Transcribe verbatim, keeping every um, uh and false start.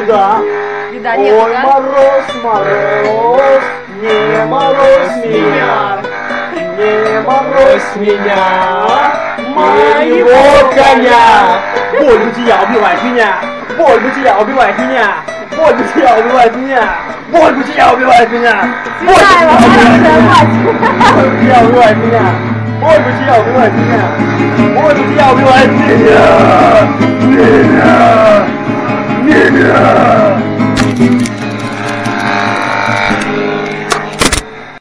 Беда. Беда нет, Ой, да? мороз, мороз, не морозь меня, не морозь меня, моего коня. Боль бытия убивает меня, боль бытия убивает меня, боль бытия убивает меня, боль бытия убивает меня, боль бытия убивает меня, боль бытия убивает меня, боль бытия убивает меня, меня, меня, меня.